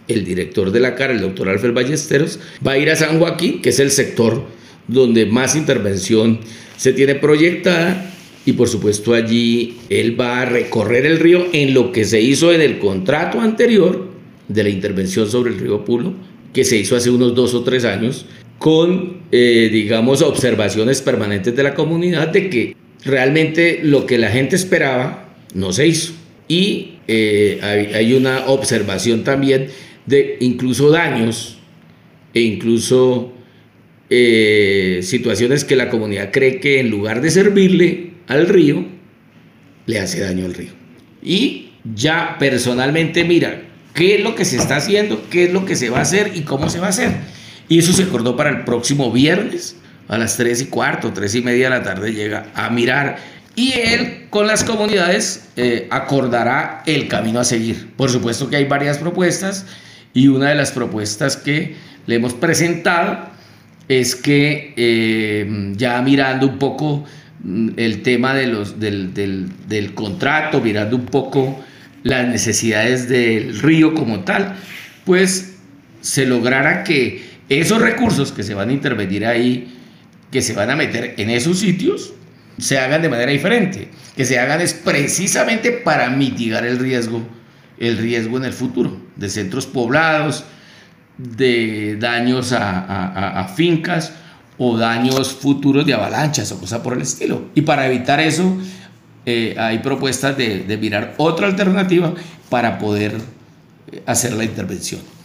el director de la CAR, el doctor Alfred Ballesteros, va a ir a San Joaquín, que es el sector donde más intervención se tiene proyectada, y por supuesto allí él va a recorrer el río en lo que se hizo en el contrato anterior de la intervención sobre el río Pulo, que se hizo hace unos 2 o 3 años, con, digamos, observaciones permanentes de la comunidad de que realmente lo que la gente esperaba no se hizo. Y hay una observación también de incluso daños e incluso situaciones que la comunidad cree que en lugar de servirle al río, le hace daño al río. Y ya personalmente mira qué es lo que se está haciendo, qué es lo que se va a hacer y cómo se va a hacer. Y eso se acordó para el próximo viernes a las 3:15, 3:30 de la tarde llega a mirar. Y él con las comunidades acordará el camino a seguir. Por supuesto que hay varias propuestas, y una de las propuestas que le hemos presentado es que ya mirando un poco el tema del contrato, mirando un poco las necesidades del río como tal, pues se lograra que esos recursos que se van a intervenir ahí, que se van a meter en esos sitios, se hagan de manera diferente, que se hagan es precisamente para mitigar el riesgo en el futuro, de centros poblados, de daños a fincas o daños futuros de avalanchas o cosas por el estilo. Y para evitar eso, hay propuestas de mirar otra alternativa para poder hacer la intervención.